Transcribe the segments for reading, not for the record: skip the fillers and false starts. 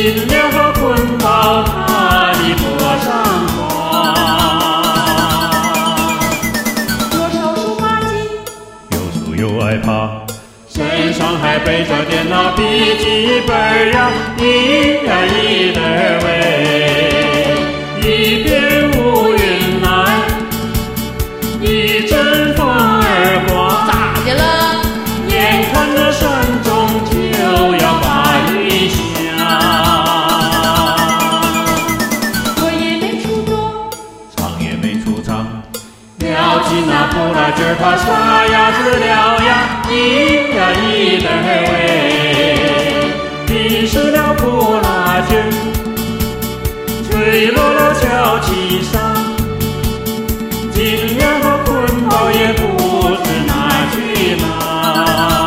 尽了捆绑他的脖上光。 左手数马迹， 右手又害怕，身上还背着电脑笔记本呀，一呀一的喂，一片乌云来，一阵风儿刮， 咋的了？ 眼看着山中就要把雨下。 我也没出多， 唱也没出场，撩起那布拉劲儿，他撒呀子了呀，一呀一的喂，淋湿了布拉劲儿，吹落了小旗上，尽了捆绑也不知哪去哪。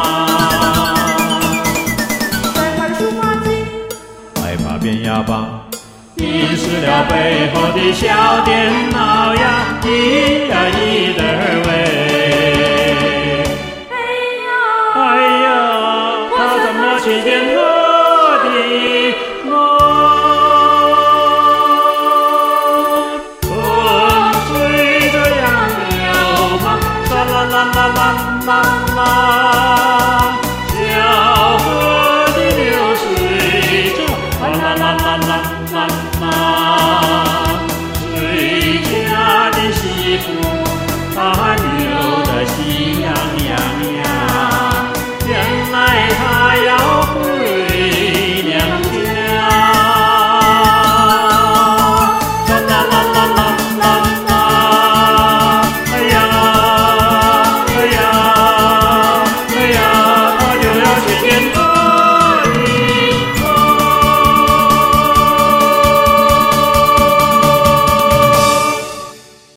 再看数马迹， 害怕变哑巴，淋湿了背后的小电脑呀，一呀一的喂。哎呀，他怎么听见我的梦？风吹着杨柳蔓，沙啦啦啦啦啦啦。